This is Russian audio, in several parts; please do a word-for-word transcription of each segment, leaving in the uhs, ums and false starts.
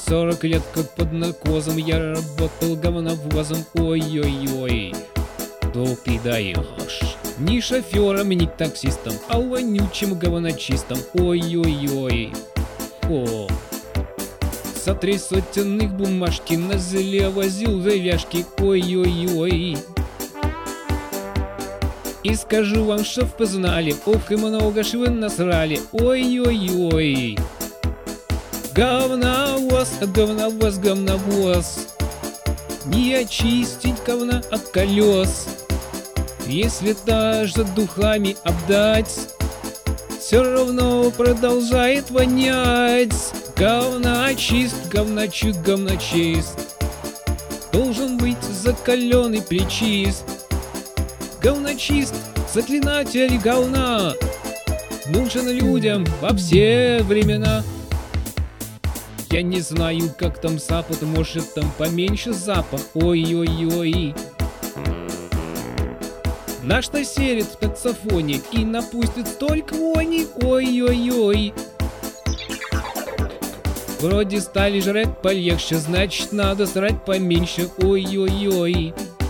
Сорок лет как под наркозом я работал говновозом. Ой-ой-ой, кто ты даешь? Ни шофером, ни таксистом, а вонючим говночистом. Ой-ой-ой. О, за три сотенных бумажки на зле возил завяжки. Ой-ой-ой. И скажу вам, чтоб познали, ох и много ж вы насрали. Ой-ой-ой. Говновоз, говновоз, говновоз. Не очистить говна от колес. Если даже духами обдать, все равно продолжает вонять. Говночист, говночист, говночист. Должен быть закаленный причист. Говночист, заклинатель говна, нужен людям во все времена. Я не знаю, как там запад, может там поменьше запах. Ой-ой-ой. Наш-то серит в таксофоне и напустит столько вони. Ой-ой-ой. Вроде стали жрать полегче, значит надо срать поменьше. Ой-ой-ой.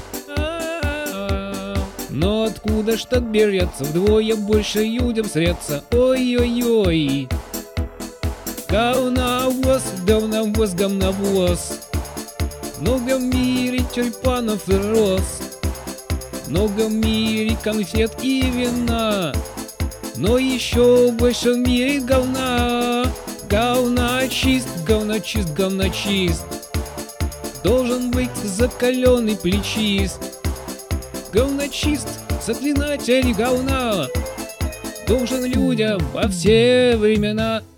Но откуда ж так берется вдвое больше людям среться? Ой-ой-ой. Говновоз, говновоз, говновоз. Много в мире тюльпанов и роз. Много в мире конфет и вина. Но еще больше в мире говна. Говночист, говночист, говночист. Должен быть закаленный плечист. Говночист, заклинатель говна, должен людям во все времена.